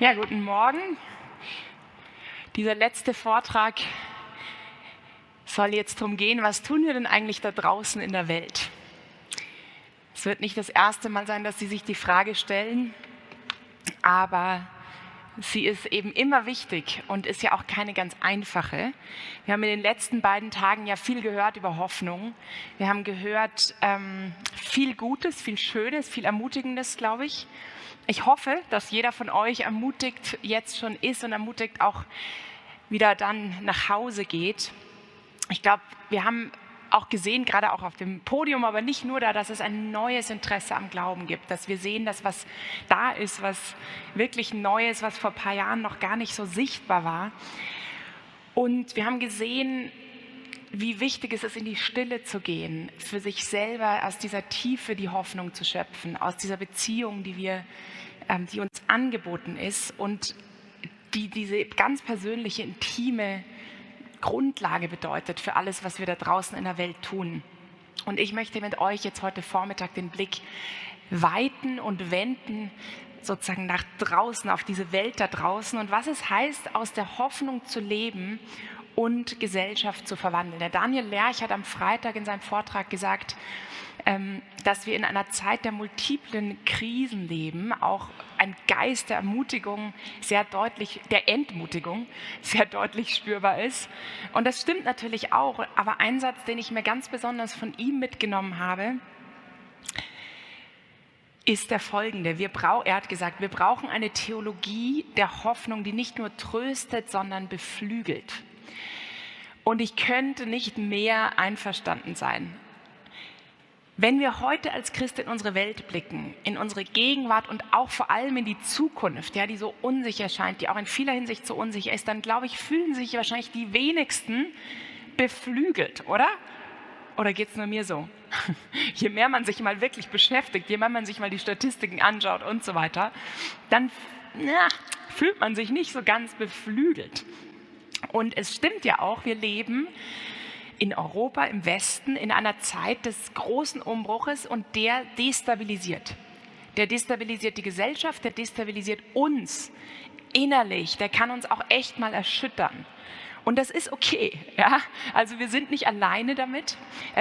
Ja, guten Morgen. Dieser letzte Vortrag soll jetzt darum gehen, was tun wir denn eigentlich da draußen in der Welt? Es wird nicht das erste Mal sein, dass Sie sich die Frage stellen, aber sie ist eben immer wichtig und ist ja auch keine ganz einfache. Wir haben in den letzten beiden Tagen ja viel gehört über Hoffnung. Wir haben gehört viel Gutes, viel Schönes, viel Ermutigendes, glaube ich. Ich hoffe, dass jeder von euch ermutigt jetzt schon ist und ermutigt auch wieder dann nach Hause geht. Ich glaube, wir haben auch gesehen, gerade auch auf dem Podium, aber nicht nur da, dass es ein neues Interesse am Glauben gibt, dass wir sehen, dass was da ist, was wirklich Neues, was vor ein paar Jahren noch gar nicht so sichtbar war. Und wir haben gesehen, wie wichtig es ist, in die Stille zu gehen, für sich selber aus dieser Tiefe die Hoffnung zu schöpfen, aus dieser Beziehung, die uns angeboten ist und die diese ganz persönliche, intime Grundlage bedeutet für alles, was wir da draußen in der Welt tun. Und ich möchte mit euch jetzt heute Vormittag den Blick weiten und wenden sozusagen nach draußen, auf diese Welt da draußen und was es heißt, aus der Hoffnung zu leben und Gesellschaft zu verwandeln. Der Daniel Lerch hat am Freitag in seinem Vortrag gesagt, dass wir in einer Zeit der multiplen Krisen leben, auch ein Geist der Ermutigung sehr deutlich, der Entmutigung sehr deutlich spürbar ist. Und das stimmt natürlich auch, aber ein Satz, den ich mir ganz besonders von ihm mitgenommen habe, ist der folgende. Er hat gesagt, wir brauchen eine Theologie der Hoffnung, die nicht nur tröstet, sondern beflügelt. Und ich könnte nicht mehr einverstanden sein. Wenn wir heute als Christ in unsere Welt blicken, in unsere Gegenwart und auch vor allem in die Zukunft, ja, die so unsicher scheint, die auch in vieler Hinsicht so unsicher ist, dann glaube ich, fühlen sich wahrscheinlich die wenigsten beflügelt, oder? Oder geht es nur mir so? Je mehr man sich mal wirklich beschäftigt, je mehr man sich mal die Statistiken anschaut und so weiter, dann fühlt man sich nicht so ganz beflügelt. Und es stimmt ja auch, wir leben in Europa, im Westen, in einer Zeit des großen Umbruches und der destabilisiert. Der destabilisiert die Gesellschaft, der destabilisiert uns innerlich, der kann uns auch echt mal erschüttern. Und das ist okay, ja. Also wir sind nicht alleine damit.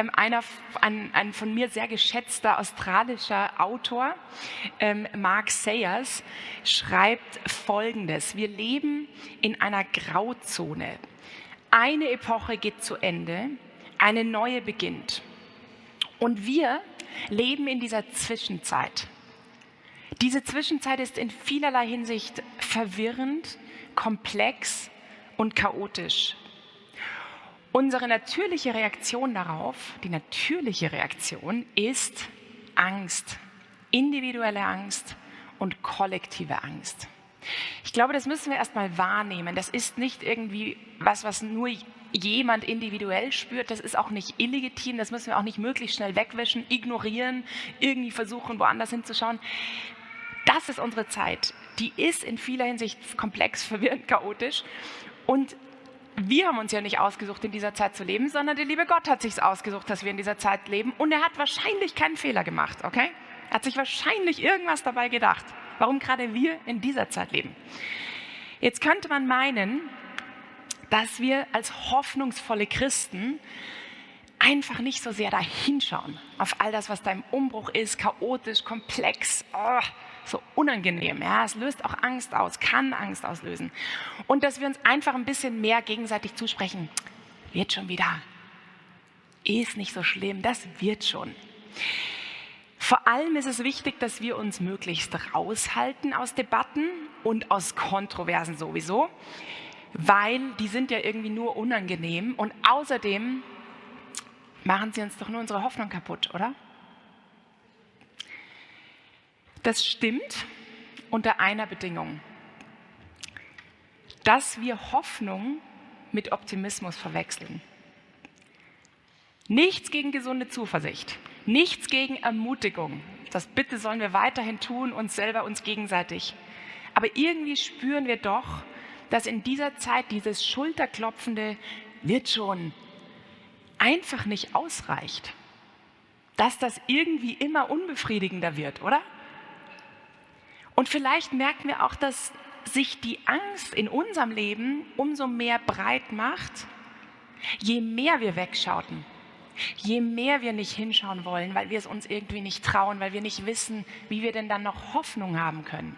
Ein von mir sehr geschätzter australischer Autor, Mark Sayers, schreibt Folgendes: Wir leben in einer Grauzone. Eine Epoche geht zu Ende, eine neue beginnt. Und wir leben in dieser Zwischenzeit. Diese Zwischenzeit ist in vielerlei Hinsicht verwirrend, komplex und chaotisch. Unsere natürliche Reaktion darauf, die natürliche Reaktion, ist Angst, individuelle Angst und kollektive Angst. Ich glaube, das müssen wir erstmal wahrnehmen. Das ist nicht irgendwie was nur jemand individuell spürt. Das ist auch nicht illegitim. Das müssen wir auch nicht möglichst schnell wegwischen, ignorieren, irgendwie versuchen, woanders hinzuschauen. Das ist unsere Zeit. Die ist in vieler Hinsicht komplex, verwirrend, chaotisch. Und wir haben uns ja nicht ausgesucht, in dieser Zeit zu leben, sondern der liebe Gott hat sich ausgesucht, dass wir in dieser Zeit leben. Und er hat wahrscheinlich keinen Fehler gemacht, okay? Er hat sich wahrscheinlich irgendwas dabei gedacht, warum gerade wir in dieser Zeit leben. Jetzt könnte man meinen, dass wir als hoffnungsvolle Christen einfach nicht so sehr da hinschauen auf all das, was da im Umbruch ist, chaotisch, komplex, so unangenehm. Ja, es löst auch Angst aus, kann Angst auslösen. Und dass wir uns einfach ein bisschen mehr gegenseitig zusprechen, wird schon wieder, ist nicht so schlimm, das wird schon. Vor allem ist es wichtig, dass wir uns möglichst raushalten aus Debatten und aus Kontroversen sowieso, weil die sind ja irgendwie nur unangenehm und außerdem machen sie uns doch nur unsere Hoffnung kaputt, oder? Das stimmt unter einer Bedingung, dass wir Hoffnung mit Optimismus verwechseln. Nichts gegen gesunde Zuversicht. Nichts gegen Ermutigung. Das bitte sollen wir weiterhin tun, uns selber, uns gegenseitig. Aber irgendwie spüren wir doch, dass in dieser Zeit dieses schulterklopfende wird schon einfach nicht ausreicht. Dass das irgendwie immer unbefriedigender wird, oder? Und vielleicht merken wir auch, dass sich die Angst in unserem Leben umso mehr breit macht, je mehr wir wegschauten, je mehr wir nicht hinschauen wollen, weil wir es uns irgendwie nicht trauen, weil wir nicht wissen, wie wir denn dann noch Hoffnung haben können.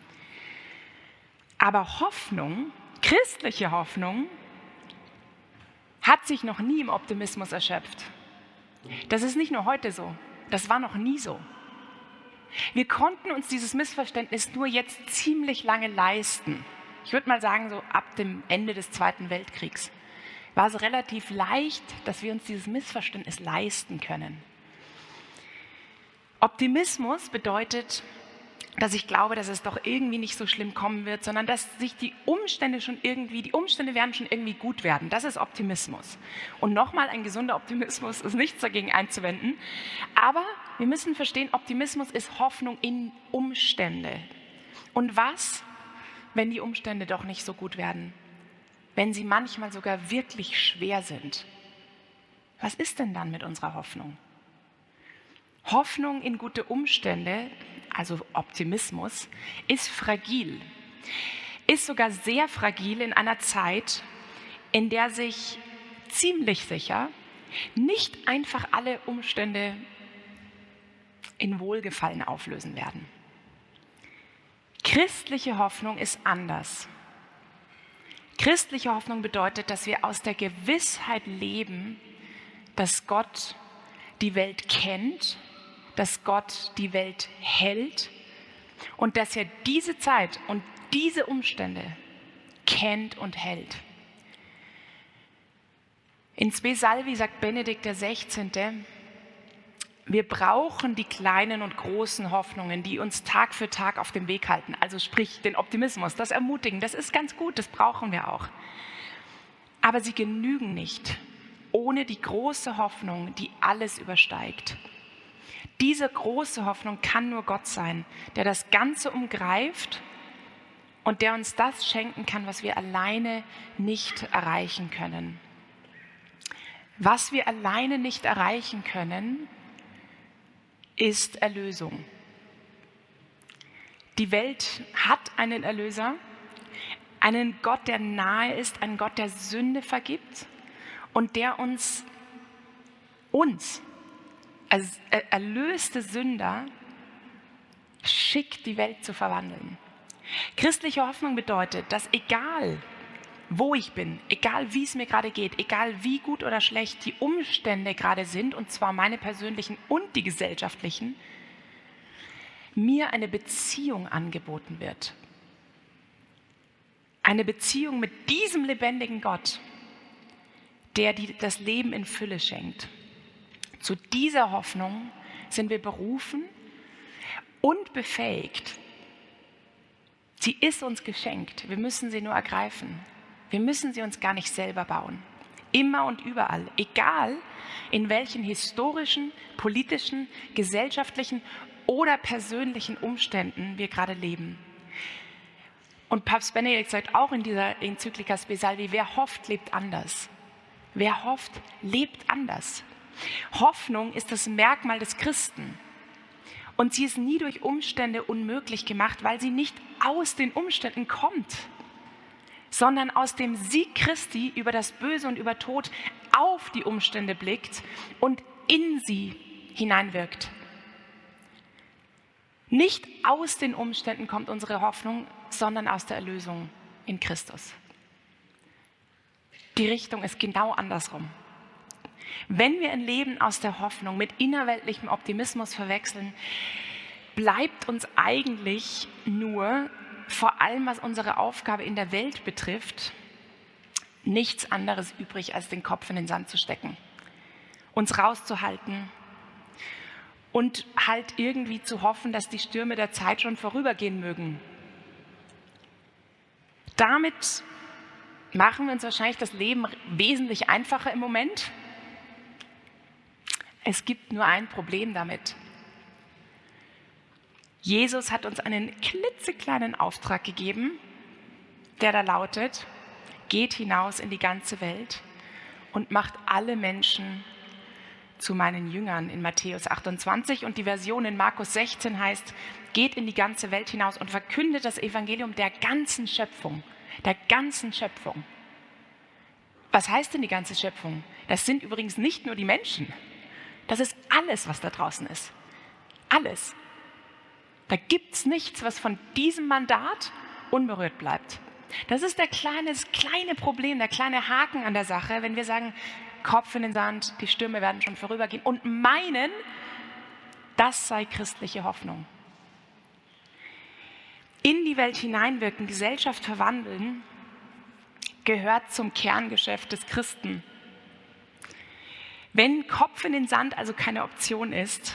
Aber Hoffnung, christliche Hoffnung, hat sich noch nie im Optimismus erschöpft. Das ist nicht nur heute so, das war noch nie so. Wir konnten uns dieses Missverständnis nur jetzt ziemlich lange leisten. Ich würde mal sagen, so ab dem Ende des Zweiten Weltkriegs war es relativ leicht, dass wir uns dieses Missverständnis leisten können. Optimismus bedeutet, dass ich glaube, dass es doch irgendwie nicht so schlimm kommen wird, sondern dass sich die Umstände werden schon irgendwie gut werden. Das ist Optimismus. Und nochmal, ein gesunder Optimismus ist nichts dagegen einzuwenden. Aber wir müssen verstehen, Optimismus ist Hoffnung in Umstände. Und was, wenn die Umstände doch nicht so gut werden? Wenn sie manchmal sogar wirklich schwer sind? Was ist denn dann mit unserer Hoffnung? Hoffnung in gute Umstände, also Optimismus, ist fragil. Ist sogar sehr fragil in einer Zeit, in der sich ziemlich sicher nicht einfach alle Umstände in Wohlgefallen auflösen werden. Christliche Hoffnung ist anders. Christliche Hoffnung bedeutet, dass wir aus der Gewissheit leben, dass Gott die Welt kennt, dass Gott die Welt hält und dass er diese Zeit und diese Umstände kennt und hält. In Spe Salvi sagt Benedikt XVI., wir brauchen die kleinen und großen Hoffnungen, die uns Tag für Tag auf dem Weg halten. Also sprich den Optimismus, das Ermutigen, das ist ganz gut, das brauchen wir auch. Aber sie genügen nicht ohne die große Hoffnung, die alles übersteigt. Diese große Hoffnung kann nur Gott sein, der das Ganze umgreift und der uns das schenken kann, was wir alleine nicht erreichen können. Was wir alleine nicht erreichen können, ist Erlösung. Die Welt hat einen Erlöser, einen Gott, der nahe ist, einen Gott, der Sünde vergibt und der uns als erlöste Sünder schickt, die Welt zu verwandeln. Christliche Hoffnung bedeutet, dass egal wo ich bin, egal wie es mir gerade geht, egal wie gut oder schlecht die Umstände gerade sind, und zwar meine persönlichen und die gesellschaftlichen, mir eine Beziehung angeboten wird. Eine Beziehung mit diesem lebendigen Gott, der das Leben in Fülle schenkt. Zu dieser Hoffnung sind wir berufen und befähigt. Sie ist uns geschenkt, wir müssen sie nur ergreifen. Wir müssen sie uns gar nicht selber bauen. Immer und überall, egal in welchen historischen, politischen, gesellschaftlichen oder persönlichen Umständen wir gerade leben. Und Papst Benedikt sagt auch in dieser Enzyklika Spe Salvi, wer hofft, lebt anders. Wer hofft, lebt anders. Hoffnung ist das Merkmal des Christen. Und sie ist nie durch Umstände unmöglich gemacht, weil sie nicht aus den Umständen kommt, sondern aus dem Sieg Christi über das Böse und über Tod auf die Umstände blickt und in sie hineinwirkt. Nicht aus den Umständen kommt unsere Hoffnung, sondern aus der Erlösung in Christus. Die Richtung ist genau andersrum. Wenn wir ein Leben aus der Hoffnung mit innerweltlichem Optimismus verwechseln, bleibt uns eigentlich nur, vor allem was unsere Aufgabe in der Welt betrifft, nichts anderes übrig, als den Kopf in den Sand zu stecken, uns rauszuhalten und halt irgendwie zu hoffen, dass die Stürme der Zeit schon vorübergehen mögen. Damit machen wir uns wahrscheinlich das Leben wesentlich einfacher im Moment. Es gibt nur ein Problem damit. Jesus hat uns einen klitzekleinen Auftrag gegeben, der da lautet, geht hinaus in die ganze Welt und macht alle Menschen zu meinen Jüngern in Matthäus 28 und die Version in Markus 16 heißt, geht in die ganze Welt hinaus und verkündet das Evangelium der ganzen Schöpfung. Der ganzen Schöpfung. Was heißt denn die ganze Schöpfung? Das sind übrigens nicht nur die Menschen. Das ist alles, was da draußen ist. Alles. Da gibt es nichts, was von diesem Mandat unberührt bleibt. Das ist das kleine Problem, der kleine Haken an der Sache, wenn wir sagen, Kopf in den Sand, die Stürme werden schon vorübergehen und meinen, das sei christliche Hoffnung. In die Welt hineinwirken, Gesellschaft verwandeln, gehört zum Kerngeschäft des Christen. Wenn Kopf in den Sand also keine Option ist,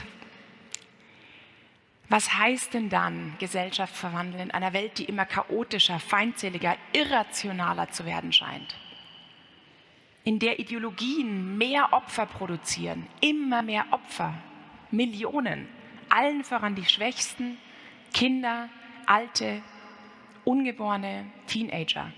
was heißt denn dann Gesellschaft verwandeln in einer Welt, die immer chaotischer, feindseliger, irrationaler zu werden scheint? In der Ideologien mehr Opfer produzieren, immer mehr Opfer, Millionen, allen voran die Schwächsten, Kinder, Alte, Ungeborene, Teenager.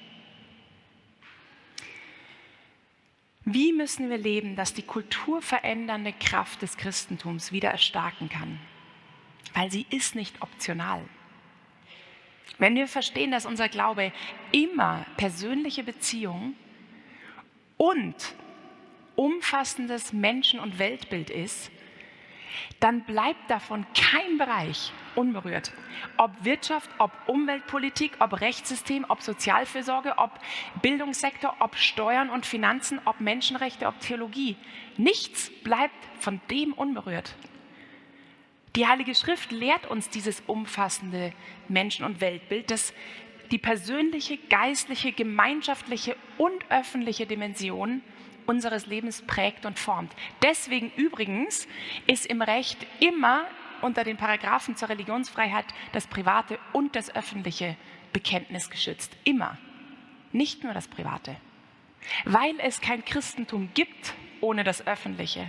Wie müssen wir leben, dass die kulturverändernde Kraft des Christentums wieder erstarken kann? Weil sie ist nicht optional. Wenn wir verstehen, dass unser Glaube immer persönliche Beziehung und umfassendes Menschen- und Weltbild ist, dann bleibt davon kein Bereich unberührt. Ob Wirtschaft, ob Umweltpolitik, ob Rechtssystem, ob Sozialfürsorge, ob Bildungssektor, ob Steuern und Finanzen, ob Menschenrechte, ob Theologie. Nichts bleibt von dem unberührt. Die Heilige Schrift lehrt uns dieses umfassende Menschen- und Weltbild, das die persönliche, geistliche, gemeinschaftliche und öffentliche Dimension unseres Lebens prägt und formt. Deswegen übrigens ist im Recht immer unter den Paragraphen zur Religionsfreiheit das private und das öffentliche Bekenntnis geschützt. Immer. Nicht nur das Private. Weil es kein Christentum gibt ohne das Öffentliche.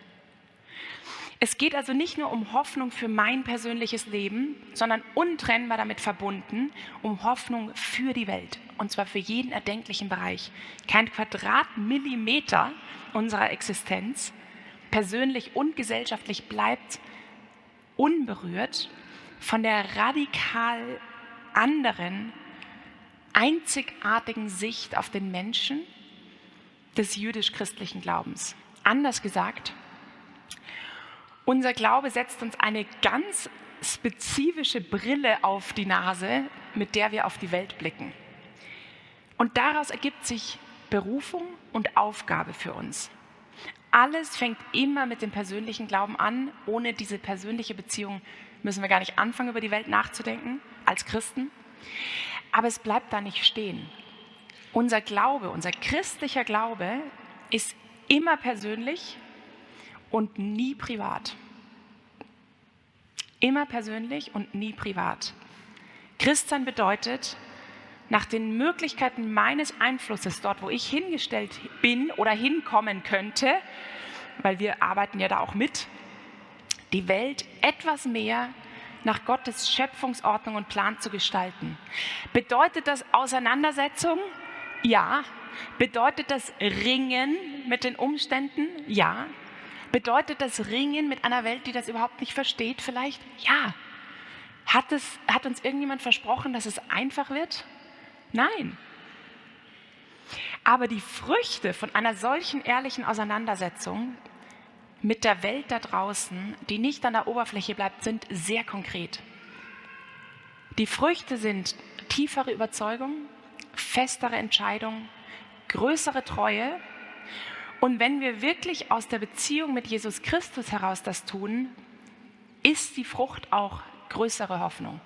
Es geht also nicht nur um Hoffnung für mein persönliches Leben, sondern untrennbar damit verbunden um Hoffnung für die Welt. Und zwar für jeden erdenklichen Bereich. Kein Quadratmillimeter unserer Existenz, persönlich und gesellschaftlich, bleibt unberührt von der radikal anderen, einzigartigen Sicht auf den Menschen des jüdisch-christlichen Glaubens. Anders gesagt, unser Glaube setzt uns eine ganz spezifische Brille auf die Nase, mit der wir auf die Welt blicken. Und daraus ergibt sich Berufung und Aufgabe für uns. Alles fängt immer mit dem persönlichen Glauben an. Ohne diese persönliche Beziehung müssen wir gar nicht anfangen, über die Welt nachzudenken, als Christen. Aber es bleibt da nicht stehen. Unser Glaube, unser christlicher Glaube ist immer persönlich und nie privat. Immer persönlich und nie privat. Christsein bedeutet, nach den Möglichkeiten meines Einflusses, dort wo ich hingestellt bin oder hinkommen könnte, weil wir arbeiten ja da auch mit, die Welt etwas mehr nach Gottes Schöpfungsordnung und Plan zu gestalten. Bedeutet das Auseinandersetzung? Ja. Bedeutet das Ringen mit den Umständen? Ja. Bedeutet das Ringen mit einer Welt, die das überhaupt nicht versteht vielleicht? Ja. Hat uns irgendjemand versprochen, dass es einfach wird? Nein. Aber die Früchte von einer solchen ehrlichen Auseinandersetzung mit der Welt da draußen, die nicht an der Oberfläche bleibt, sind sehr konkret. Die Früchte sind tiefere Überzeugung, festere Entscheidung, größere Treue. Und wenn wir wirklich aus der Beziehung mit Jesus Christus heraus das tun, ist die Frucht auch größere Hoffnung.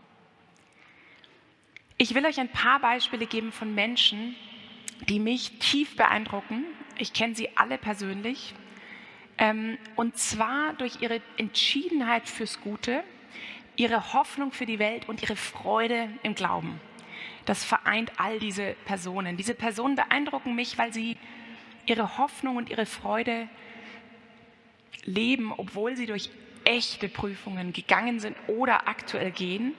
Ich will euch ein paar Beispiele geben von Menschen, die mich tief beeindrucken. Ich kenne sie alle persönlich. Und zwar durch ihre Entschiedenheit fürs Gute, ihre Hoffnung für die Welt und ihre Freude im Glauben. Das vereint all diese Personen. Diese Personen beeindrucken mich, weil sie ihre Hoffnung und ihre Freude leben, obwohl sie durch echte Prüfungen gegangen sind oder aktuell gehen.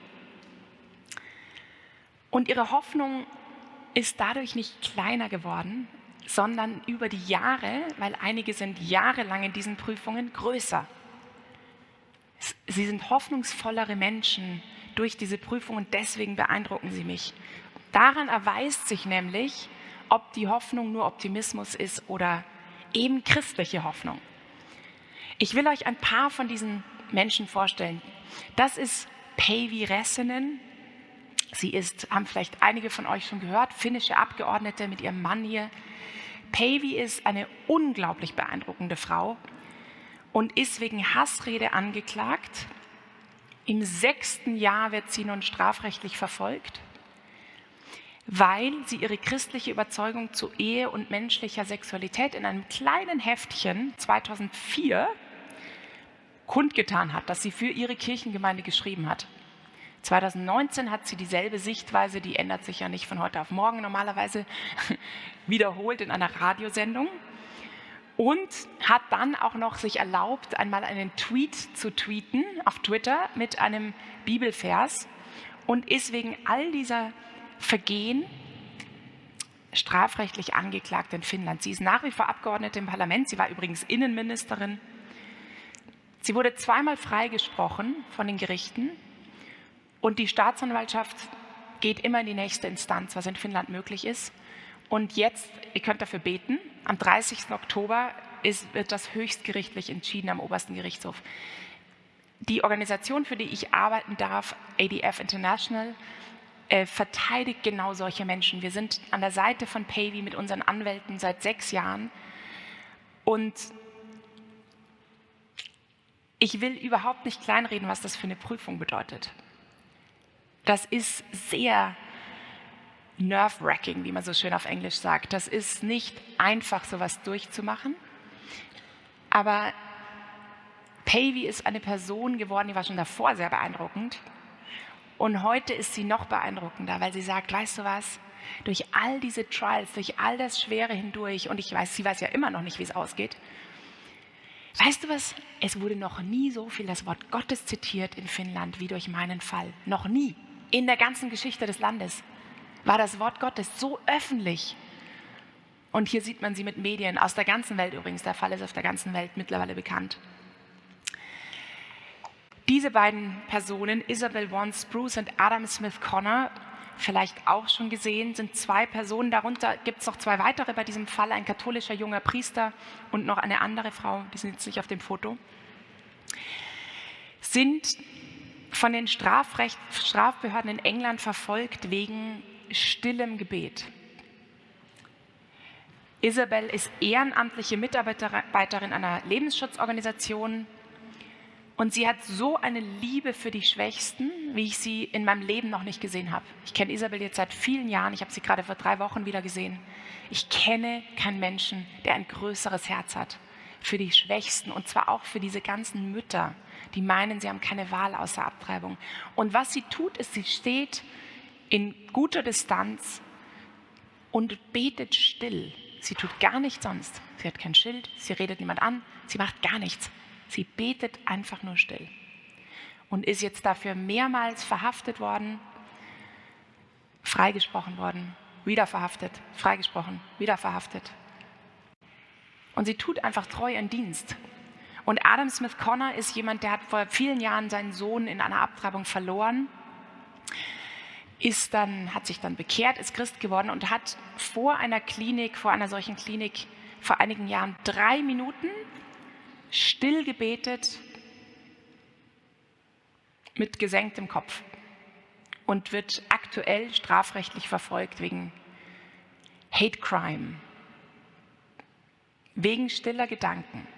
Und ihre Hoffnung ist dadurch nicht kleiner geworden, sondern über die Jahre, weil einige sind jahrelang in diesen Prüfungen, größer. Sie sind hoffnungsvollere Menschen durch diese Prüfung und deswegen beeindrucken sie mich. Daran erweist sich nämlich, ob die Hoffnung nur Optimismus ist oder eben christliche Hoffnung. Ich will euch ein paar von diesen Menschen vorstellen. Das ist Päivi Räsänen. Sie ist, haben vielleicht einige von euch schon gehört, finnische Abgeordnete mit ihrem Mann hier. Päivi ist eine unglaublich beeindruckende Frau und ist wegen Hassrede angeklagt. Im 6. Jahr wird sie nun strafrechtlich verfolgt, weil sie ihre christliche Überzeugung zu Ehe und menschlicher Sexualität in einem kleinen Heftchen 2004 kundgetan hat, das sie für ihre Kirchengemeinde geschrieben hat. 2019 hat sie dieselbe Sichtweise, die ändert sich ja nicht von heute auf morgen normalerweise, wiederholt in einer Radiosendung und hat dann auch noch sich erlaubt, einmal einen Tweet zu tweeten auf Twitter mit einem Bibelvers und ist wegen all dieser Vergehen strafrechtlich angeklagt in Finnland. Sie ist nach wie vor Abgeordnete im Parlament, sie war übrigens Innenministerin. Sie wurde zweimal freigesprochen von den Gerichten und die Staatsanwaltschaft geht immer in die nächste Instanz, was in Finnland möglich ist. Und jetzt, ihr könnt dafür beten, am 30. Oktober wird das höchstgerichtlich entschieden am obersten Gerichtshof. Die Organisation, für die ich arbeiten darf, ADF International, verteidigt genau solche Menschen. Wir sind an der Seite von Päivi mit unseren Anwälten seit 6 Jahren und ich will überhaupt nicht kleinreden, was das für eine Prüfung bedeutet. Das ist sehr nerve-wracking, wie man so schön auf Englisch sagt. Das ist nicht einfach, sowas durchzumachen. Aber Päivi ist eine Person geworden, die war schon davor sehr beeindruckend. Und heute ist sie noch beeindruckender, weil sie sagt, weißt du was, durch all diese Trials, durch all das Schwere hindurch, und sie weiß ja immer noch nicht, wie es ausgeht, weißt du was, es wurde noch nie so viel das Wort Gottes zitiert in Finnland wie durch meinen Fall. Noch nie. In der ganzen Geschichte des Landes war das Wort Gottes so öffentlich. Und hier sieht man sie mit Medien aus der ganzen Welt übrigens. Der Fall ist auf der ganzen Welt mittlerweile bekannt. Diese beiden Personen, Isabel Vaughan Spruce und Adam Smith Connor, vielleicht auch schon gesehen, sind 2 Personen. Darunter gibt es noch 2 weitere bei diesem Fall, ein katholischer junger Priester und noch eine andere Frau, die sind jetzt nicht auf dem Foto, sind von den Strafbehörden in England verfolgt wegen stillem Gebet. Isabel ist ehrenamtliche Mitarbeiterin einer Lebensschutzorganisation und sie hat so eine Liebe für die Schwächsten, wie ich sie in meinem Leben noch nicht gesehen habe. Ich kenne Isabel jetzt seit vielen Jahren, ich habe sie gerade vor 3 Wochen wieder gesehen. Ich kenne keinen Menschen, der ein größeres Herz hat für die Schwächsten und zwar auch für diese ganzen Mütter, die meinen, sie haben keine Wahl außer Abtreibung. Und was sie tut, ist, sie steht in guter Distanz und betet still. Sie tut gar nichts sonst. Sie hat kein Schild, sie redet niemand an, sie macht gar nichts. Sie betet einfach nur still und ist jetzt dafür mehrmals verhaftet worden, freigesprochen worden, wieder verhaftet, freigesprochen, wieder verhaftet. Und sie tut einfach treu ihren Dienst. Und Adam Smith Connor ist jemand, der hat vor vielen Jahren seinen Sohn in einer Abtreibung verloren, hat sich dann bekehrt, ist Christ geworden und hat vor einer solchen Klinik vor einigen Jahren 3 Minuten still gebetet mit gesenktem Kopf und wird aktuell strafrechtlich verfolgt wegen Hate Crime, wegen stiller Gedanken.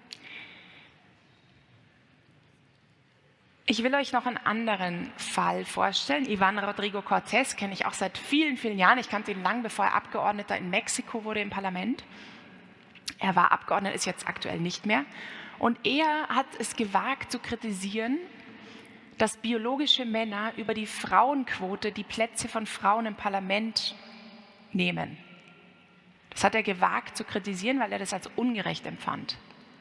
Ich will euch noch einen anderen Fall vorstellen. Iván Rodrigo Cortés kenne ich auch seit vielen, vielen Jahren. Ich kannte ihn lang, bevor er Abgeordneter in Mexiko wurde im Parlament. Er war Abgeordneter, ist jetzt aktuell nicht mehr. Und er hat es gewagt zu kritisieren, dass biologische Männer über die Frauenquote die Plätze von Frauen im Parlament nehmen. Das hat er gewagt zu kritisieren, weil er das als ungerecht empfand.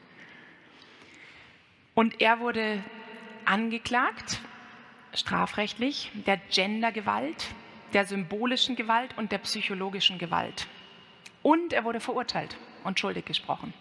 Und er wurde angeklagt, strafrechtlich, der Gendergewalt, der symbolischen Gewalt und der psychologischen Gewalt. Und er wurde verurteilt und schuldig gesprochen.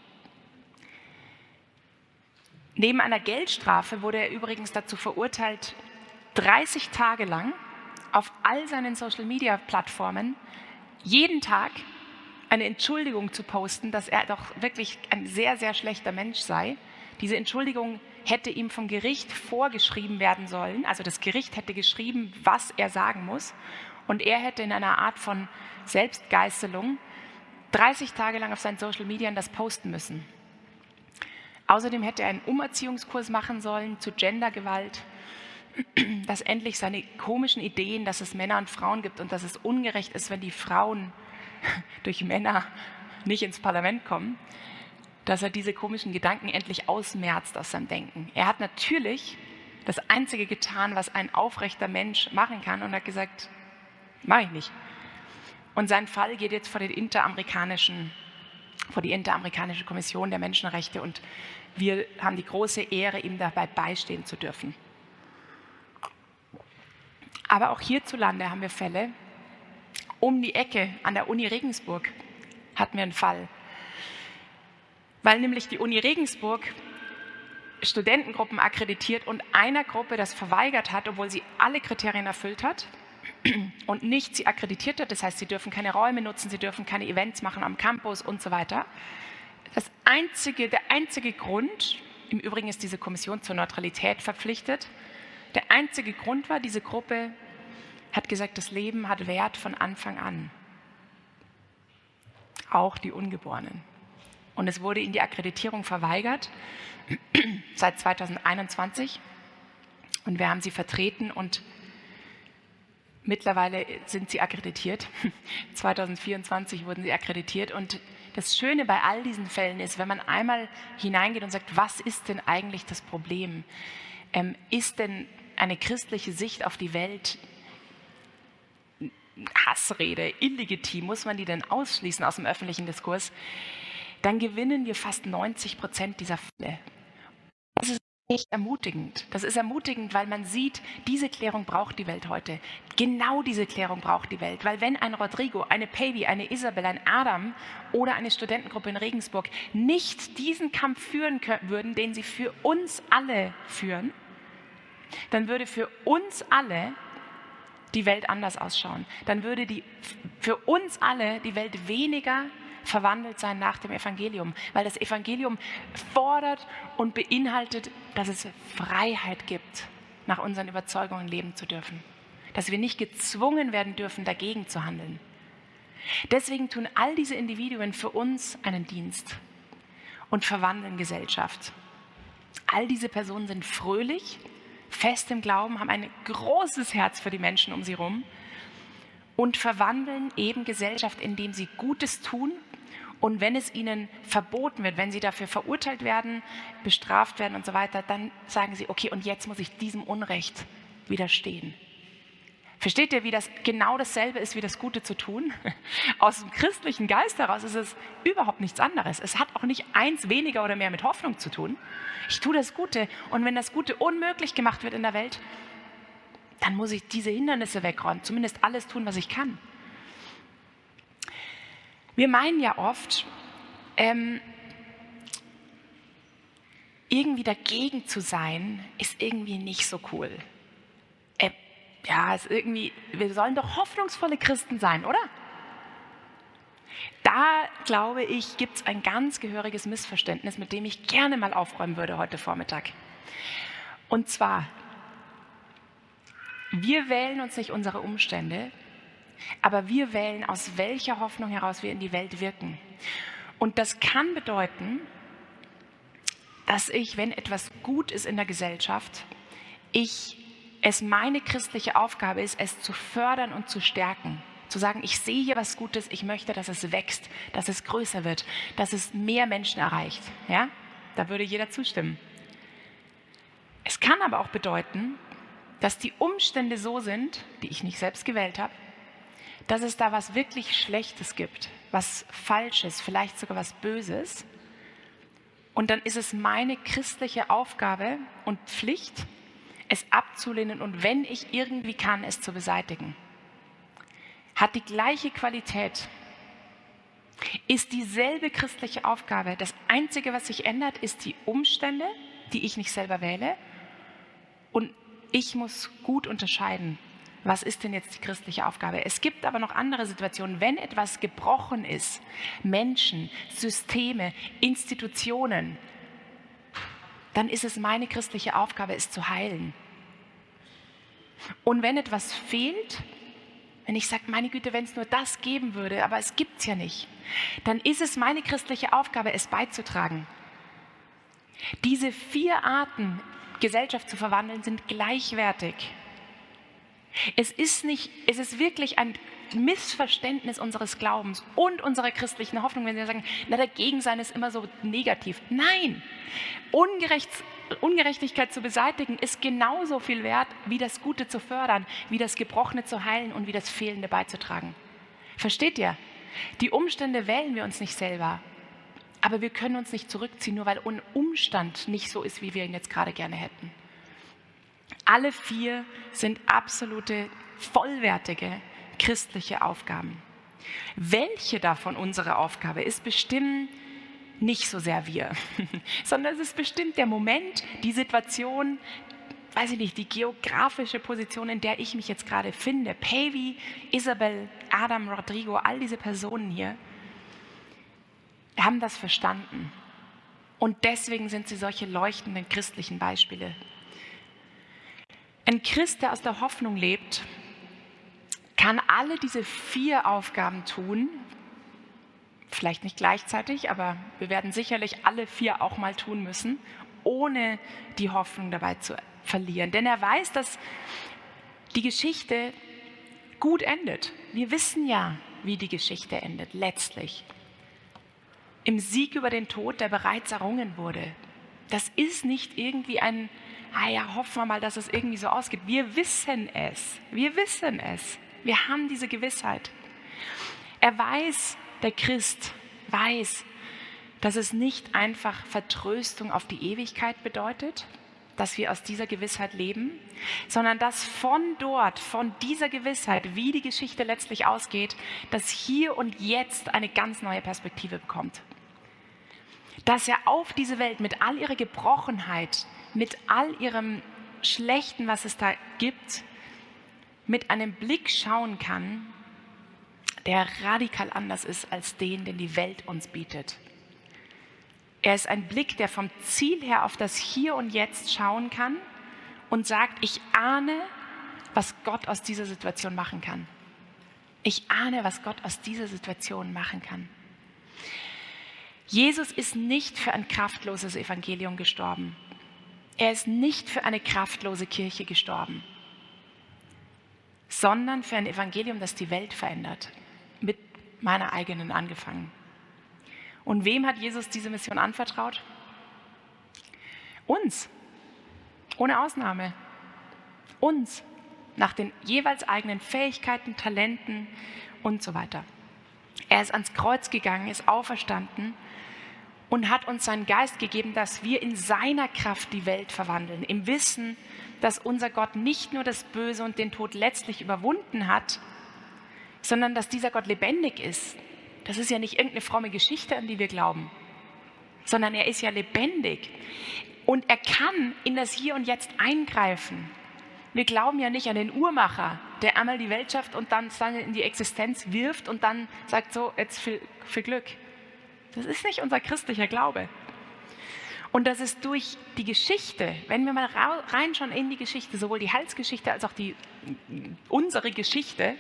Neben einer Geldstrafe wurde er übrigens dazu verurteilt, 30 Tage lang auf all seinen Social-Media-Plattformen jeden Tag eine Entschuldigung zu posten, dass er doch wirklich ein sehr, sehr schlechter Mensch sei. Diese Entschuldigung hätte ihm vom Gericht vorgeschrieben werden sollen. Also das Gericht hätte geschrieben, was er sagen muss. Und er hätte in einer Art von Selbstgeißelung 30 Tage lang auf seinen Social Media das posten müssen. Außerdem hätte er einen Umerziehungskurs machen sollen zu Gendergewalt, dass endlich seine komischen Ideen, dass es Männer und Frauen gibt und dass es ungerecht ist, wenn die Frauen durch Männer nicht ins Parlament kommen, dass er diese komischen Gedanken endlich ausmerzt aus seinem Denken. Er hat natürlich das Einzige getan, was ein aufrechter Mensch machen kann, und hat gesagt, mache ich nicht. Und sein Fall geht jetzt vor die Interamerikanische Kommission der Menschenrechte, und wir haben die große Ehre, ihm dabei beistehen zu dürfen. Aber auch hierzulande haben wir Fälle. Um die Ecke an der Uni Regensburg hatten wir einen Fall, weil nämlich die Uni Regensburg Studentengruppen akkreditiert und einer Gruppe das verweigert hat, obwohl sie alle Kriterien erfüllt hat und nicht sie akkreditiert hat. Das heißt, sie dürfen keine Räume nutzen, sie dürfen keine Events machen am Campus und so weiter. Der einzige Grund, im Übrigen ist diese Kommission zur Neutralität verpflichtet, der einzige Grund war, diese Gruppe hat gesagt, das Leben hat Wert von Anfang an. Auch die Ungeborenen. Und es wurde ihnen die Akkreditierung verweigert, seit 2021. Und wir haben sie vertreten und mittlerweile sind sie akkreditiert. 2024 wurden sie akkreditiert. Und das Schöne bei all diesen Fällen ist, wenn man einmal hineingeht und sagt, was ist denn eigentlich das Problem? Ist denn eine christliche Sicht auf die Welt Hassrede, illegitim, muss man die denn ausschließen aus dem öffentlichen Diskurs? Dann gewinnen wir fast 90% dieser Fälle. Das ist echt ermutigend. Das ist ermutigend, weil man sieht, diese Klärung braucht die Welt heute. Genau diese Klärung braucht die Welt. Weil wenn ein Rodrigo, eine Pavy, eine Isabel, ein Adam oder eine Studentengruppe in Regensburg nicht diesen Kampf führen würden, den sie für uns alle führen, dann würde für uns alle die Welt anders ausschauen. Dann würde für uns alle die Welt weniger verwandelt sein nach dem Evangelium, weil das Evangelium fordert und beinhaltet, dass es Freiheit gibt, nach unseren Überzeugungen leben zu dürfen. Dass wir nicht gezwungen werden dürfen, dagegen zu handeln. Deswegen tun all diese Individuen für uns einen Dienst und verwandeln Gesellschaft. All diese Personen sind fröhlich, fest im Glauben, haben ein großes Herz für die Menschen um sie herum und verwandeln eben Gesellschaft, indem sie Gutes tun. Und wenn es ihnen verboten wird, wenn sie dafür verurteilt werden, bestraft werden und so weiter, dann sagen sie, okay, und jetzt muss ich diesem Unrecht widerstehen. Versteht ihr, wie das genau dasselbe ist, wie das Gute zu tun? Aus dem christlichen Geist heraus ist es überhaupt nichts anderes. Es hat auch nicht eins weniger oder mehr mit Hoffnung zu tun. Ich tue das Gute, und wenn das Gute unmöglich gemacht wird in der Welt, dann muss ich diese Hindernisse wegräumen, zumindest alles tun, was ich kann. Wir meinen ja oft, irgendwie dagegen zu sein, ist irgendwie nicht so cool. Wir sollen doch hoffnungsvolle Christen sein, oder? Da, glaube ich, gibt es ein ganz gehöriges Missverständnis, mit dem ich gerne mal aufräumen würde heute Vormittag. Und zwar, wir wählen uns nicht unsere Umstände, aber wir wählen, aus welcher Hoffnung heraus wir in die Welt wirken. Und das kann bedeuten, dass ich, wenn etwas gut ist in der Gesellschaft, es meine christliche Aufgabe ist, es zu fördern und zu stärken. Zu sagen, ich sehe hier was Gutes, ich möchte, dass es wächst, dass es größer wird, dass es mehr Menschen erreicht. Ja? Da würde jeder zustimmen. Es kann aber auch bedeuten, dass die Umstände so sind, die ich nicht selbst gewählt habe, dass es da was wirklich Schlechtes gibt, was Falsches, vielleicht sogar was Böses. Und dann ist es meine christliche Aufgabe und Pflicht, es abzulehnen und wenn ich irgendwie kann, es zu beseitigen. Hat die gleiche Qualität. ist dieselbe christliche Aufgabe. Das Einzige, was sich ändert, ist die Umstände, die ich nicht selber wähle. Und ich muss gut unterscheiden, was ist denn jetzt die christliche Aufgabe. Es gibt aber noch andere Situationen, wenn etwas gebrochen ist, Menschen, Systeme, Institutionen, dann ist es meine christliche Aufgabe, es zu heilen. Und wenn etwas fehlt, wenn ich sage, meine Güte, wenn es nur das geben würde, aber es gibt es ja nicht, dann ist es meine christliche Aufgabe, es beizutragen. Diese 4 Arten, Gesellschaft zu verwandeln, sind gleichwertig. Es ist wirklich ein Missverständnis unseres Glaubens und unserer christlichen Hoffnung, wenn wir sagen, na, dagegen sein ist immer so negativ. Nein, Ungerechtigkeit zu beseitigen ist genauso viel wert, wie das Gute zu fördern, wie das Gebrochene zu heilen und wie das Fehlende beizutragen. Versteht ihr? Die Umstände wählen wir uns nicht selber, aber wir können uns nicht zurückziehen, nur weil ein Umstand nicht so ist, wie wir ihn jetzt gerade gerne hätten. Alle 4 sind absolute, vollwertige christliche Aufgaben. Welche davon unsere Aufgabe ist, bestimmen nicht so sehr wir, sondern es ist bestimmt der Moment, die Situation, weiß ich nicht, die geografische Position, in der ich mich jetzt gerade finde. Pävi, Isabel, Adam, Rodrigo, all diese Personen hier haben das verstanden. Und deswegen sind sie solche leuchtenden christlichen Beispiele. Ein Christ, der aus der Hoffnung lebt, kann alle diese 4 Aufgaben tun, vielleicht nicht gleichzeitig, aber wir werden sicherlich alle 4 auch mal tun müssen, ohne die Hoffnung dabei zu verlieren. Denn er weiß, dass die Geschichte gut endet. Wir wissen ja, wie die Geschichte endet, letztlich. Im Sieg über den Tod, der bereits errungen wurde. Das ist nicht irgendwie ein, hoffen wir mal, dass es irgendwie so ausgeht. Wir wissen es. Wir wissen es. Wir haben diese Gewissheit. Er weiß, der Christ weiß, dass es nicht einfach Vertröstung auf die Ewigkeit bedeutet, dass wir aus dieser Gewissheit leben, sondern dass von dort, von dieser Gewissheit, wie die Geschichte letztlich ausgeht, dass hier und jetzt eine ganz neue Perspektive bekommt. Dass er auf diese Welt mit all ihrer Gebrochenheit, mit all ihrem Schlechten, was es da gibt, mit einem Blick schauen kann, der radikal anders ist als den die Welt uns bietet. Er ist ein Blick, der vom Ziel her auf das Hier und Jetzt schauen kann und sagt, ich ahne, was Gott aus dieser Situation machen kann. Ich ahne, was Gott aus dieser Situation machen kann. Jesus ist nicht für ein kraftloses Evangelium gestorben. Er ist nicht für eine kraftlose Kirche gestorben, sondern für ein Evangelium, das die Welt verändert. Mit meiner eigenen angefangen. Und wem hat Jesus diese Mission anvertraut? Uns. Ohne Ausnahme. Uns. Nach den jeweils eigenen Fähigkeiten, Talenten und so weiter. Er ist ans Kreuz gegangen, ist auferstanden und hat uns seinen Geist gegeben, dass wir in seiner Kraft die Welt verwandeln. Im Wissen, dass unser Gott nicht nur das Böse und den Tod letztlich überwunden hat, sondern dass dieser Gott lebendig ist. Das ist ja nicht irgendeine fromme Geschichte, an die wir glauben, sondern er ist ja lebendig. Und er kann in das Hier und Jetzt eingreifen. Wir glauben ja nicht an den Uhrmacher, der einmal die Welt schafft und dann in die Existenz wirft und dann sagt so, jetzt viel Glück. Das ist nicht unser christlicher Glaube. Und das ist durch die Geschichte, wenn wir mal reinschauen in die Geschichte, sowohl die Heilsgeschichte als auch unsere Geschichte,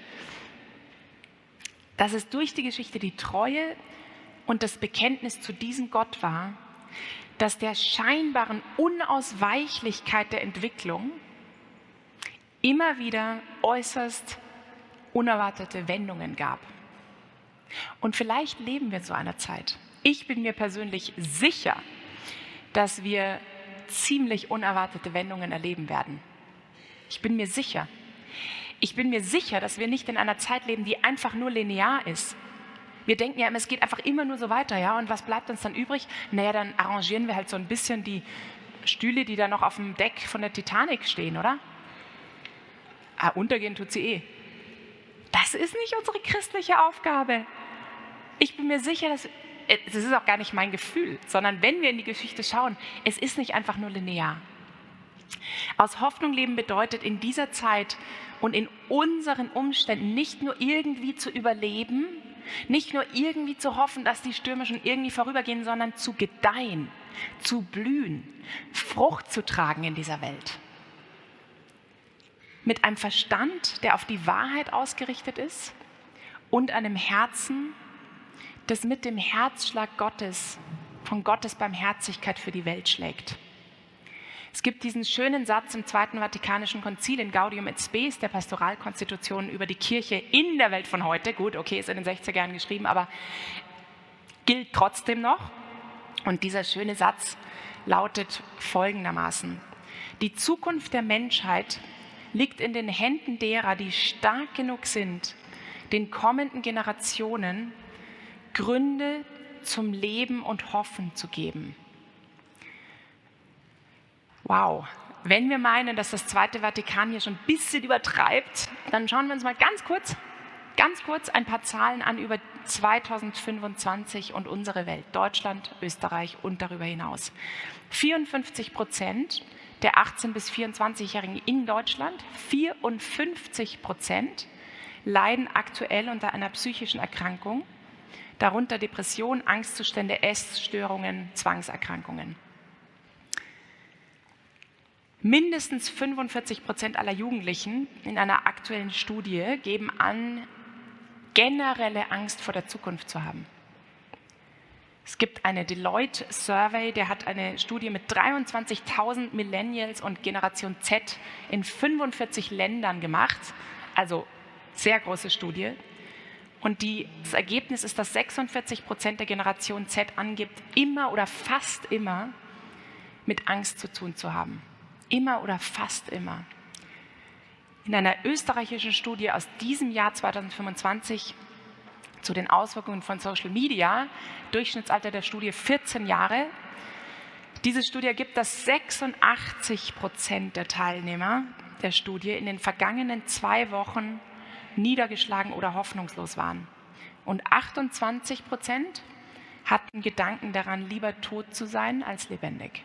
dass es durch die Geschichte die Treue und das Bekenntnis zu diesem Gott war, dass der scheinbaren Unausweichlichkeit der Entwicklung immer wieder äußerst unerwartete Wendungen gab. Und vielleicht leben wir in so einer Zeit. Ich bin mir persönlich sicher, dass wir ziemlich unerwartete Wendungen erleben werden. Ich bin mir sicher. Ich bin mir sicher, dass wir nicht in einer Zeit leben, die einfach nur linear ist. Wir denken ja immer, es geht einfach immer nur so weiter, ja? Und was bleibt uns dann übrig? Naja, dann arrangieren wir halt so ein bisschen die Stühle, die da noch auf dem Deck von der Titanic stehen, oder? Untergehen tut sie eh. Das ist nicht unsere christliche Aufgabe. Ich bin mir sicher, das ist auch gar nicht mein Gefühl, sondern wenn wir in die Geschichte schauen, es ist nicht einfach nur linear. Aus Hoffnung leben bedeutet in dieser Zeit und in unseren Umständen nicht nur irgendwie zu überleben, nicht nur irgendwie zu hoffen, dass die Stürme schon irgendwie vorübergehen, sondern zu gedeihen, zu blühen, Frucht zu tragen in dieser Welt. Mit einem Verstand, der auf die Wahrheit ausgerichtet ist und einem Herzen, das mit dem Herzschlag Gottes, von Gottes Barmherzigkeit für die Welt schlägt. Es gibt diesen schönen Satz im Zweiten Vatikanischen Konzil in Gaudium et Spes, der Pastoralkonstitution über die Kirche in der Welt von heute. Gut, okay, ist in den 60er Jahren geschrieben, aber gilt trotzdem noch. Und dieser schöne Satz lautet folgendermaßen: Die Zukunft der Menschheit liegt in den Händen derer, die stark genug sind, den kommenden Generationen Gründe zum Leben und Hoffen zu geben. Wow, wenn wir meinen, dass das Zweite Vatikan hier schon ein bisschen übertreibt, dann schauen wir uns mal ganz kurz ein paar Zahlen an über 2025 und unsere Welt, Deutschland, Österreich und darüber hinaus. 54% der 18- bis 24-Jährigen in Deutschland, 54% leiden aktuell unter einer psychischen Erkrankung, darunter Depressionen, Angstzustände, Essstörungen, Zwangserkrankungen. Mindestens 45% aller Jugendlichen in einer aktuellen Studie geben an, generelle Angst vor der Zukunft zu haben. Es gibt eine Deloitte-Survey, der hat eine Studie mit 23.000 Millennials und Generation Z in 45 Ländern gemacht, also sehr große Studie. Und das Ergebnis ist, dass 46% der Generation Z angibt, immer oder fast immer mit Angst zu tun zu haben. Immer oder fast immer. In einer österreichischen Studie aus diesem Jahr 2025 zu den Auswirkungen von Social Media, Durchschnittsalter der Studie 14 Jahre. Diese Studie ergibt, dass 86% der Teilnehmer der Studie in den vergangenen 2 Wochen niedergeschlagen oder hoffnungslos waren. Und 28% hatten Gedanken daran, lieber tot zu sein als lebendig.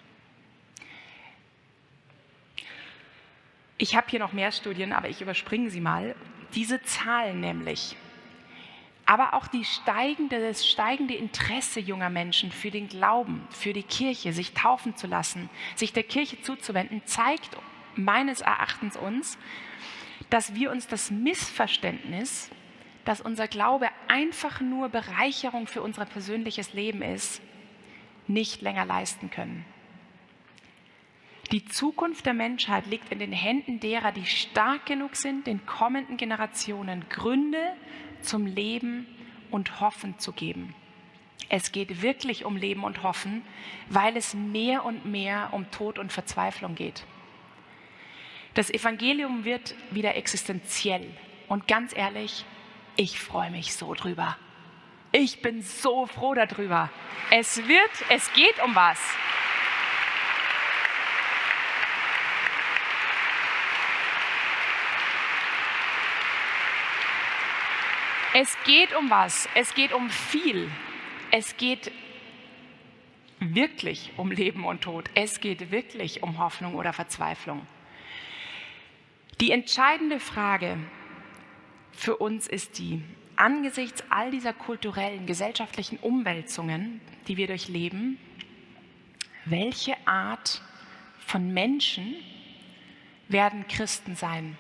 Ich habe hier noch mehr Studien, aber ich überspringe sie mal. Diese Zahlen nämlich, aber auch das steigende Interesse junger Menschen für den Glauben, für die Kirche, sich taufen zu lassen, sich der Kirche zuzuwenden, zeigt meines Erachtens uns, dass wir uns das Missverständnis, dass unser Glaube einfach nur Bereicherung für unser persönliches Leben ist, nicht länger leisten können. Die Zukunft der Menschheit liegt in den Händen derer, die stark genug sind, den kommenden Generationen Gründe zum Leben und Hoffen zu geben. Es geht wirklich um Leben und Hoffen, weil es mehr und mehr um Tod und Verzweiflung geht. Das Evangelium wird wieder existenziell. Und ganz ehrlich, ich freue mich so drüber. Ich bin so froh darüber. Es geht um was. Es geht um was, es geht um viel. Es geht wirklich um Leben und Tod. Es geht wirklich um Hoffnung oder Verzweiflung. Die entscheidende Frage für uns ist die: Angesichts all dieser kulturellen, gesellschaftlichen Umwälzungen, die wir durchleben, welche Art von Menschen werden Christen sein?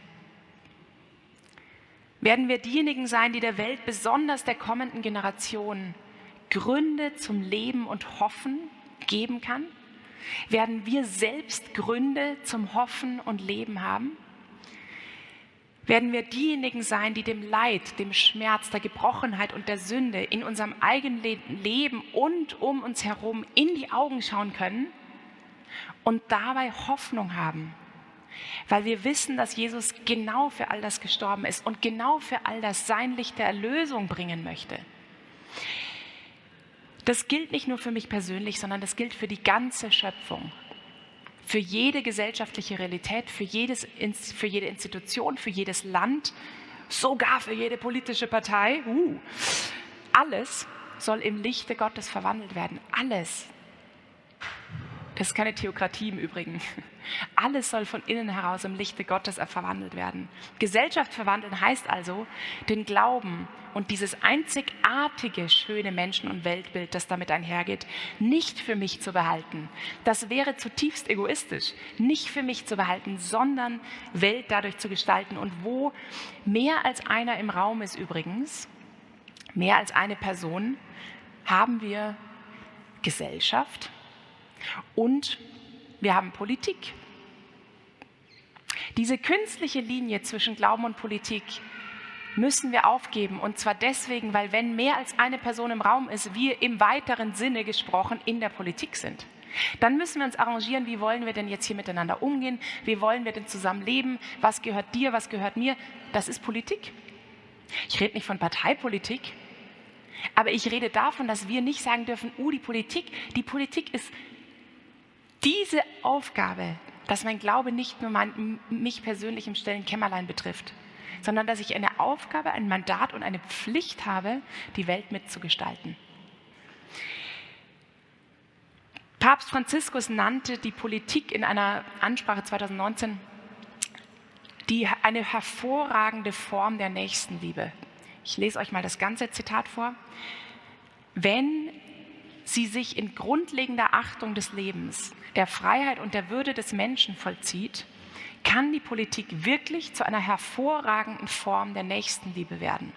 Werden wir diejenigen sein, die der Welt, besonders der kommenden Generation, Gründe zum Leben und Hoffen geben kann? Werden wir selbst Gründe zum Hoffen und Leben haben? Werden wir diejenigen sein, die dem Leid, dem Schmerz, der Gebrochenheit und der Sünde in unserem eigenen Leben und um uns herum in die Augen schauen können und dabei Hoffnung haben? Weil wir wissen, dass Jesus genau für all das gestorben ist und genau für all das sein Licht der Erlösung bringen möchte. Das gilt nicht nur für mich persönlich, sondern das gilt für die ganze Schöpfung. Für jede gesellschaftliche Realität, für jede Institution, für jedes Land, sogar für jede politische Partei. alles soll im Lichte Gottes verwandelt werden. Alles. Das ist keine Theokratie im Übrigen. Alles soll von innen heraus im Lichte Gottes verwandelt werden. Gesellschaft verwandeln heißt also, den Glauben und dieses einzigartige, schöne Menschen- und Weltbild, das damit einhergeht, nicht für mich zu behalten. Das wäre zutiefst egoistisch, nicht für mich zu behalten, sondern Welt dadurch zu gestalten. Und wo mehr als einer im Raum ist übrigens, mehr als eine Person, haben wir Gesellschaft und wir haben Politik. Diese künstliche Linie zwischen Glauben und Politik müssen wir aufgeben. Und zwar deswegen, weil wenn mehr als eine Person im Raum ist, wir im weiteren Sinne gesprochen in der Politik sind. Dann müssen wir uns arrangieren, wie wollen wir denn jetzt hier miteinander umgehen, wie wollen wir denn zusammen leben, was gehört dir, was gehört mir. Das ist Politik. Ich rede nicht von Parteipolitik, aber ich rede davon, dass wir nicht sagen dürfen, die Politik ist diese Aufgabe, dass mein Glaube nicht nur mich persönlich im stillen Kämmerlein betrifft, sondern dass ich eine Aufgabe, ein Mandat und eine Pflicht habe, die Welt mitzugestalten. Papst Franziskus nannte die Politik in einer Ansprache 2019 eine hervorragende Form der Nächstenliebe. Ich lese euch mal das ganze Zitat vor. Wenn sie sich in grundlegender Achtung des Lebens, der Freiheit und der Würde des Menschen vollzieht, kann die Politik wirklich zu einer hervorragenden Form der Nächstenliebe werden.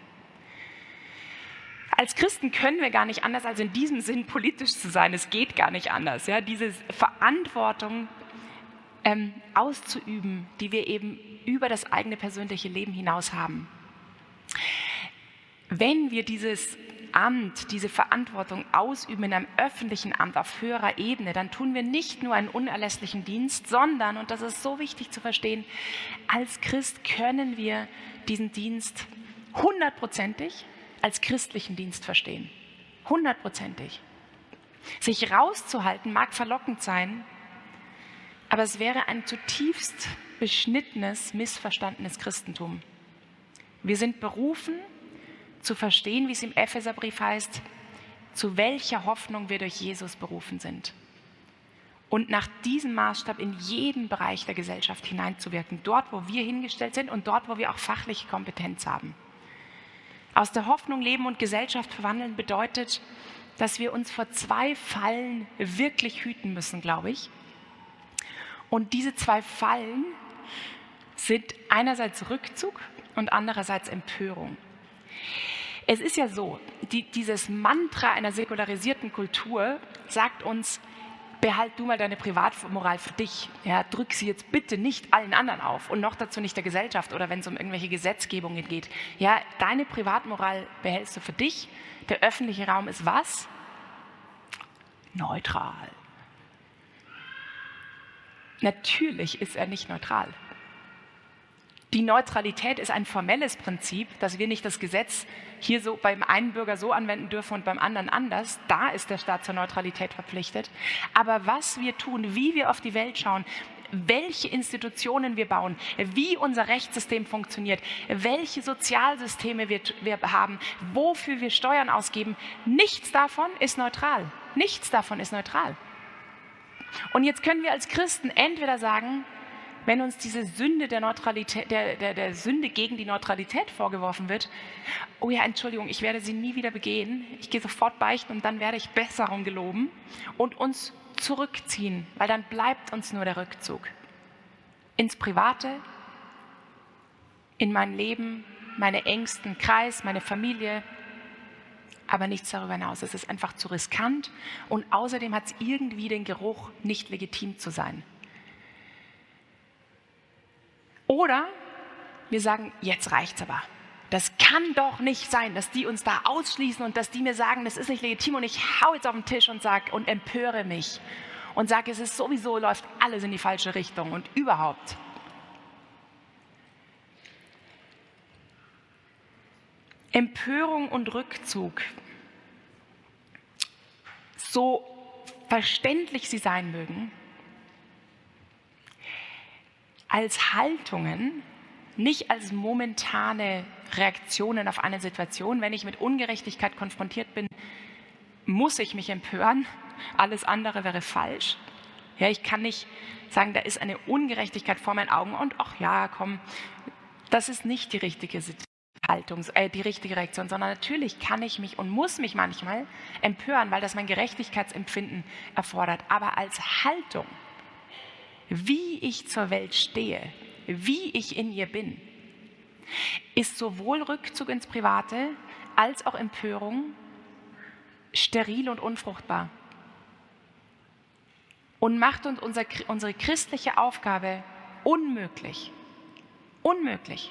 Als Christen können wir gar nicht anders, als in diesem Sinn politisch zu sein. Es geht gar nicht anders. Ja? Diese Verantwortung auszuüben, die wir eben über das eigene persönliche Leben hinaus haben. Wenn wir dieses Amt, diese Verantwortung ausüben in einem öffentlichen Amt auf höherer Ebene, dann tun wir nicht nur einen unerlässlichen Dienst, sondern, und das ist so wichtig zu verstehen, als Christ können wir diesen Dienst 100%ig als christlichen Dienst verstehen. 100%ig. Sich rauszuhalten mag verlockend sein, aber es wäre ein zutiefst beschnittenes, missverstandenes Christentum. Wir sind berufen, zu verstehen, wie es im Epheserbrief heißt, zu welcher Hoffnung wir durch Jesus berufen sind. Und nach diesem Maßstab in jeden Bereich der Gesellschaft hineinzuwirken, dort, wo wir hingestellt sind und dort, wo wir auch fachliche Kompetenz haben. Aus der Hoffnung leben und Gesellschaft verwandeln bedeutet, dass wir uns vor 2 Fallen wirklich hüten müssen, glaube ich. Und diese 2 Fallen sind einerseits Rückzug und andererseits Empörung. Es ist ja so, dieses Mantra einer säkularisierten Kultur sagt uns, behalt du mal deine Privatmoral für dich. Ja, drück sie jetzt bitte nicht allen anderen auf und noch dazu nicht der Gesellschaft oder wenn es um irgendwelche Gesetzgebungen geht. Ja, deine Privatmoral behältst du für dich. Der öffentliche Raum ist was? Neutral. Natürlich ist er nicht neutral. Die Neutralität ist ein formelles Prinzip, dass wir nicht das Gesetz hier so beim einen Bürger so anwenden dürfen und beim anderen anders. Da ist der Staat zur Neutralität verpflichtet. Aber was wir tun, wie wir auf die Welt schauen, welche Institutionen wir bauen, wie unser Rechtssystem funktioniert, welche Sozialsysteme wir haben, wofür wir Steuern ausgeben, nichts davon ist neutral. Nichts davon ist neutral. Und jetzt können wir als Christen entweder sagen, wenn uns diese Sünde der Neutralität, der Sünde gegen die Neutralität vorgeworfen wird, oh ja, Entschuldigung, ich werde sie nie wieder begehen, ich gehe sofort beichten und dann werde ich Besserung geloben und uns zurückziehen, weil dann bleibt uns nur der Rückzug. Ins Private, in mein Leben, meine engsten Kreis, meine Familie, aber nichts darüber hinaus. Es ist einfach zu riskant und außerdem hat es irgendwie den Geruch, nicht legitim zu sein. Oder wir sagen, jetzt reicht's aber. Das kann doch nicht sein, dass die uns da ausschließen und dass die mir sagen, das ist nicht legitim und ich hau jetzt auf den Tisch und sage und empöre mich und sage, es ist sowieso, läuft alles in die falsche Richtung und überhaupt. Empörung und Rückzug, so verständlich sie sein mögen, als Haltungen nicht als momentane Reaktionen auf eine Situation. Wenn ich mit Ungerechtigkeit konfrontiert bin, muss ich mich empören. Alles andere wäre falsch. Ja, ich kann nicht sagen, da ist eine Ungerechtigkeit vor meinen Augen und ach ja, komm, das ist nicht die richtige die richtige Reaktion, sondern natürlich kann ich mich und muss mich manchmal empören, weil das mein Gerechtigkeitsempfinden erfordert. Aber als Haltung, wie ich zur Welt stehe, wie ich in ihr bin, ist sowohl Rückzug ins Private als auch Empörung steril und unfruchtbar und macht uns unsere christliche Aufgabe unmöglich. Unmöglich.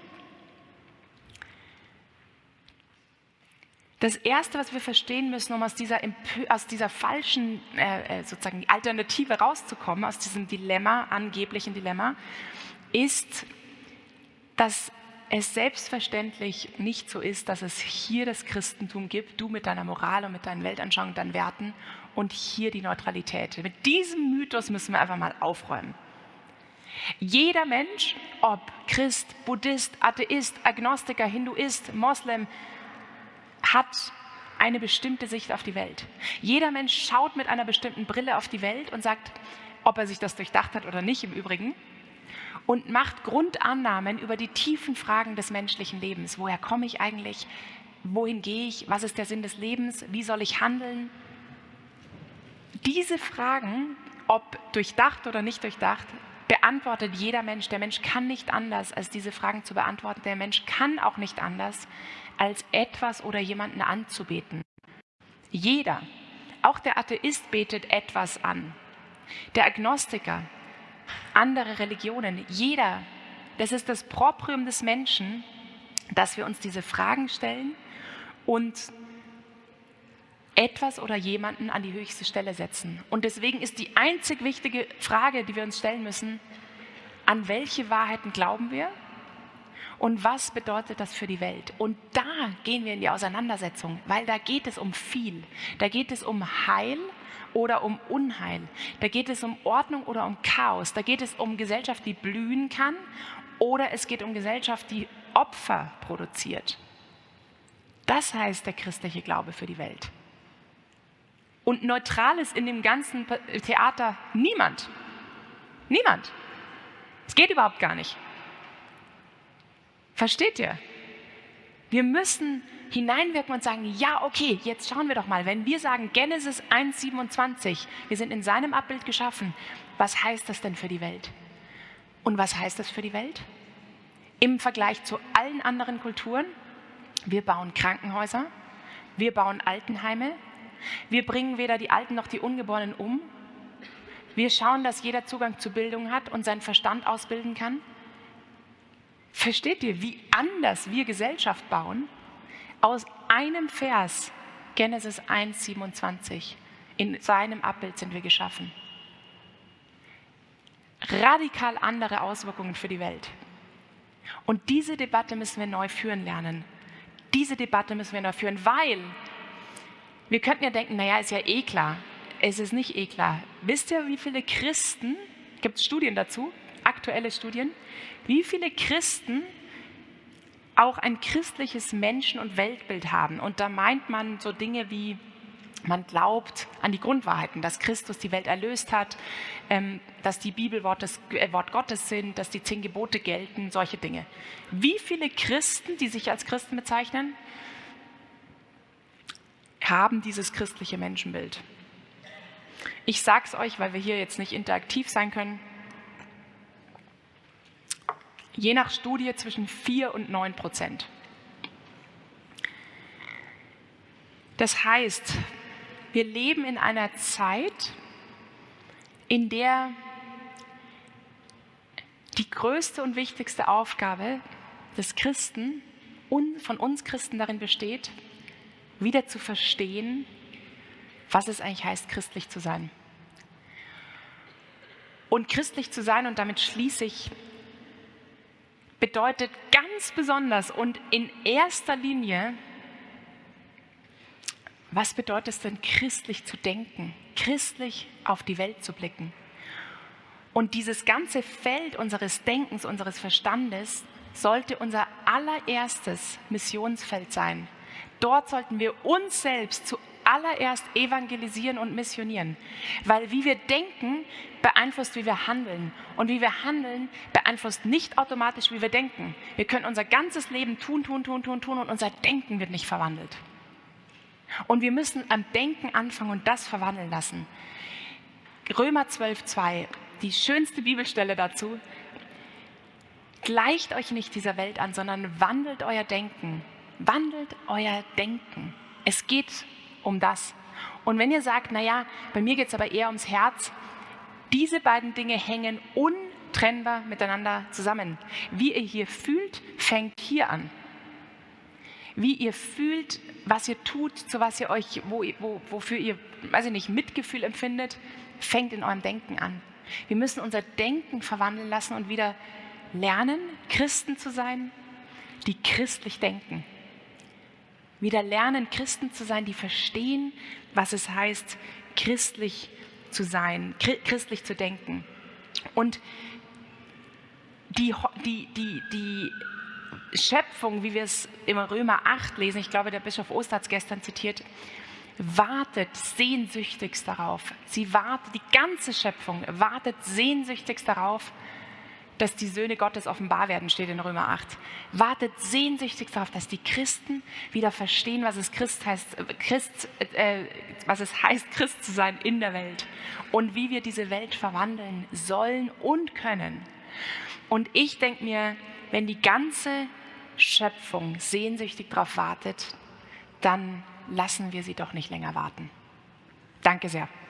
Das Erste, was wir verstehen müssen, um aus dieser falschen sozusagen Alternative rauszukommen, aus diesem Dilemma, angeblichen Dilemma, ist, dass es selbstverständlich nicht so ist, dass es hier das Christentum gibt, du mit deiner Moral und mit deinen Weltanschauungen und deinen Werten und hier die Neutralität. Mit diesem Mythos müssen wir einfach mal aufräumen. Jeder Mensch, ob Christ, Buddhist, Atheist, Agnostiker, Hinduist, Moslem, hat eine bestimmte Sicht auf die Welt. Jeder Mensch schaut mit einer bestimmten Brille auf die Welt und sagt, ob er sich das durchdacht hat oder nicht im Übrigen, und macht Grundannahmen über die tiefen Fragen des menschlichen Lebens. Woher komme ich eigentlich? Wohin gehe ich? Was ist der Sinn des Lebens? Wie soll ich handeln? Diese Fragen, ob durchdacht oder nicht durchdacht, beantwortet jeder Mensch. Der Mensch kann nicht anders, als diese Fragen zu beantworten. Der Mensch kann auch nicht anders, als etwas oder jemanden anzubeten. Jeder, auch der Atheist betet etwas an. Der Agnostiker, andere Religionen, jeder, das ist das Proprium des Menschen, dass wir uns diese Fragen stellen und etwas oder jemanden an die höchste Stelle setzen. Und deswegen ist die einzig wichtige Frage, die wir uns stellen müssen, an welche Wahrheiten glauben wir und was bedeutet das für die Welt? Und da gehen wir in die Auseinandersetzung, weil da geht es um viel. Da geht es um Heil oder um Unheil. Da geht es um Ordnung oder um Chaos. Da geht es um Gesellschaft, die blühen kann, oder es geht um Gesellschaft, die Opfer produziert. Das heißt der christliche Glaube für die Welt. Und neutral ist in dem ganzen Theater niemand. Niemand. Es geht überhaupt gar nicht. Versteht ihr? Wir müssen hineinwirken und sagen, ja, okay, jetzt schauen wir doch mal. Wenn wir sagen, Genesis 1,27, wir sind in seinem Abbild geschaffen, was heißt das denn für die Welt? Und was heißt das für die Welt? Im Vergleich zu allen anderen Kulturen, wir bauen Krankenhäuser, wir bauen Altenheime, wir bringen weder die Alten noch die Ungeborenen um, wir schauen, dass jeder Zugang zu Bildung hat und seinen Verstand ausbilden kann. Versteht ihr, wie anders wir Gesellschaft bauen? Aus einem Vers, Genesis 1,27, in seinem Abbild sind wir geschaffen. Radikal andere Auswirkungen für die Welt. Und diese Debatte müssen wir neu führen lernen. Diese Debatte müssen wir neu führen, weil wir könnten ja denken, naja, ist ja eh klar. Es ist nicht eh klar. Wisst ihr, wie viele Christen, gibt es Studien dazu, aktuelle Studien, wie viele Christen auch ein christliches Menschen- und Weltbild haben? Und da meint man so Dinge wie, man glaubt an die Grundwahrheiten, dass Christus die Welt erlöst hat, dass die Bibel Wort Gottes sind, dass die 10 Gebote gelten, solche Dinge. Wie viele Christen, die sich als Christen bezeichnen, haben dieses christliche Menschenbild? Ich sage es euch, weil wir hier jetzt nicht interaktiv sein können. Je nach Studie zwischen 4 und 9%. Das heißt, wir leben in einer Zeit, in der die größte und wichtigste Aufgabe des Christen und von uns Christen darin besteht, wieder zu verstehen, was es eigentlich heißt, christlich zu sein. Und christlich zu sein, und damit schließe ich, bedeutet ganz besonders und in erster Linie, was bedeutet es denn, christlich zu denken, christlich auf die Welt zu blicken? Und dieses ganze Feld unseres Denkens, unseres Verstandes sollte unser allererstes Missionsfeld sein. Dort sollten wir uns selbst zuallererst evangelisieren und missionieren, weil wie wir denken, beeinflusst, wie wir handeln. Und wie wir handeln, beeinflusst nicht automatisch, wie wir denken. Wir können unser ganzes Leben tun und unser Denken wird nicht verwandelt. Und wir müssen am Denken anfangen und das verwandeln lassen. Römer 12,2, die schönste Bibelstelle dazu. Gleicht euch nicht dieser Welt an, sondern wandelt euer Denken. Wandelt euer Denken. Es geht um das. Und wenn ihr sagt, naja, bei mir geht es aber eher ums Herz, diese beiden Dinge hängen untrennbar miteinander zusammen. Wie ihr hier fühlt, fängt hier an. Wie ihr fühlt, was ihr tut, zu was ihr euch, wofür ihr, weiß ich nicht, Mitgefühl empfindet, fängt in eurem Denken an. Wir müssen unser Denken verwandeln lassen und wieder lernen, Christen zu sein, die christlich denken. Wieder lernen, Christen zu sein, die verstehen, was es heißt, christlich zu sein, christlich zu denken. Und die Schöpfung, wie wir es im Römer 8 lesen, ich glaube, der Bischof Oster hat es gestern zitiert, wartet sehnsüchtigst darauf. Die ganze Schöpfung wartet sehnsüchtigst darauf, dass die Söhne Gottes offenbar werden, steht in Römer 8. Wartet sehnsüchtig darauf, dass die Christen wieder verstehen, was es heißt, Christ zu sein in der Welt und wie wir diese Welt verwandeln sollen und können. Und ich denke mir, wenn die ganze Schöpfung sehnsüchtig darauf wartet, dann lassen wir sie doch nicht länger warten. Danke sehr.